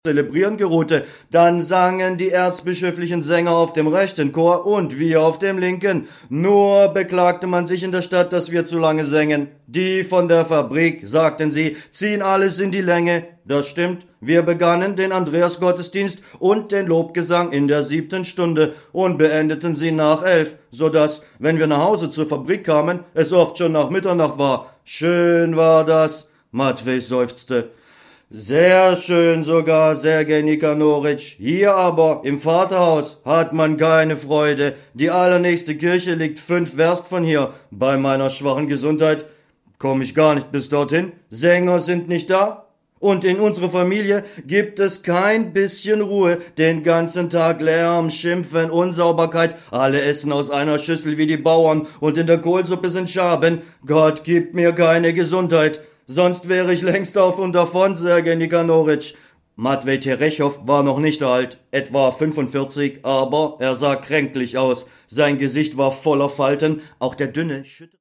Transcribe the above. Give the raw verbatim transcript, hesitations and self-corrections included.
zelebrieren geruhte. Dann sangen die erzbischöflichen Sänger auf dem rechten Chor und wir auf dem linken. Nur beklagte man sich in der Stadt, dass wir zu lange sängen. Die von der Fabrik, sagten sie, ziehen alles in die Länge. Das stimmt. Wir begannen den Andreas-Gottesdienst und den Lobgesang in der siebten Stunde und beendeten sie nach elf, so dass, wenn wir nach Hause zur Fabrik kamen, es oft schon nach Mitternacht war. Schön war das, Matvej seufzte. Sehr schön sogar, Sergej Nikanoritsch. Hier aber, im Vaterhaus, hat man keine Freude. Die allernächste Kirche liegt fünf Werst von hier. Bei meiner schwachen Gesundheit komme ich gar nicht bis dorthin. Sänger sind nicht da. Und in unserer Familie gibt es kein bisschen Ruhe. Den ganzen Tag Lärm, Schimpfen, Unsauberkeit. Alle essen aus einer Schüssel wie die Bauern und in der Kohlsuppe sind Schaben. Gott gibt mir keine Gesundheit. Sonst wäre ich längst auf und davon, Sergej Nikanoritsch. Matvej Terechow war noch nicht alt, etwa fünfundvierzig, aber er sah kränklich aus. Sein Gesicht war voller Falten, auch der dünne, schütterte